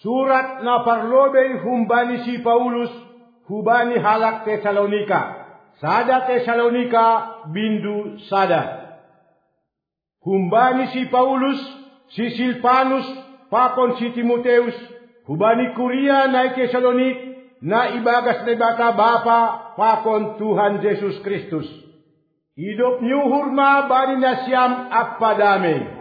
Surat na parlobey humbani si Paulus, hubani halak Tesalonika. Sada Tesalonika bindu sada. Humbani si Paulus, si Silvanus, pakon si Timoteus, hubani Kuria na Tesalonik, na ibagas na bata bapa, pakon Tuhan Yesus Kristus. Hidup niyo hurma bani na siyam appadame.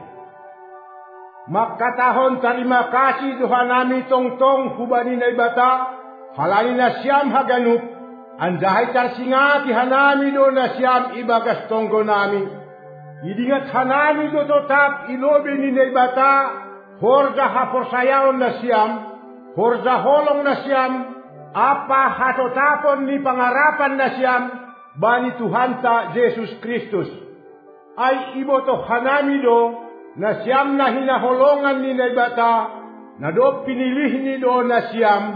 Makatahon terima kasih Tuhan nami tongtong hubani na ibata, halani na siyam haganup, anjahay tarsinga ti hanami do na siyam ibagas tonggo nami. Idingat hanami do totap ilobi ni na ibata, horja haporsayaon na siyam, horja holong na siyam, apa hatotapon ni pangarapan na siyam, bani Tuhan ta Jesus Kristus. Ay ibo to hanami do, na siyam na hinaholongan ni naibata, na do pinilih ni do na siyam,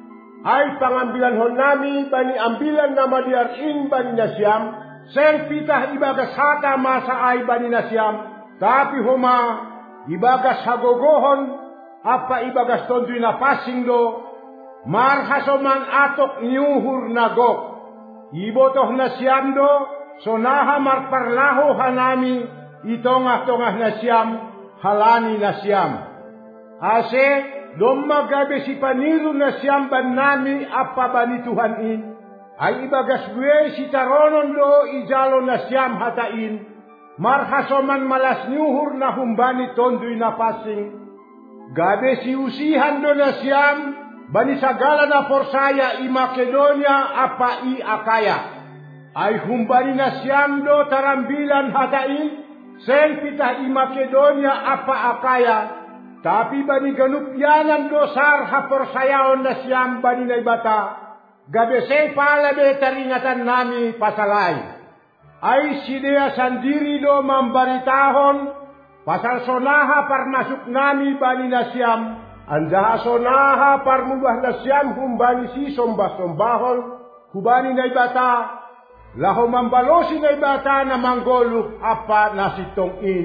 ay pangambilan hon nami bani ambilan na madiarin bani na siyam, sen pitah ibagas hata masa ay bani na siyam, tapi homa ibagas hagogohon, apa ibagas tondoy na pasing do, marhasoman atok niuhur na gok, ibotoh na siyam do, sonaha marparlaho hanami, itongah-tongah na siyam, halani na siyam. Ase, domagabe si paniru na siyam ban nami apa bani Tuhan in, ay ibagas gue si taronon do ijalo na siyam hatain, marhasoman malas niuhur na humbani tondoy na pasing, gabe si usihan do na siyam, bani sagala na forsaya i Makedonia apa i Akaya, ay humbani na siyam do tarambilan hatain, sen pitah i Makedonia apa Akaya, tapi bani ganupyanan dosar haporsayaon na siyam bani na ibata, gabe sen palabe taringatan nami pasalay. Ay sidea sandiri do mambaritahon, pasal sonaha parmasuk nami bani na siyam, anjaha sonaha parmubah na siyam humbani si sombah-sombahon, hubani na ibata, laho mambalosi na ibata na manggolo apa nasitong in.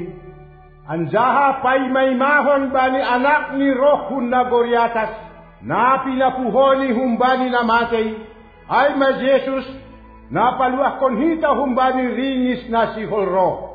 Anjaha paimaymahon bani anak ni Rohun na Goriatas, na pinapuhoni humbani na matay, ay ma Jesus, na paluah konhita humbani ringis na si Holro.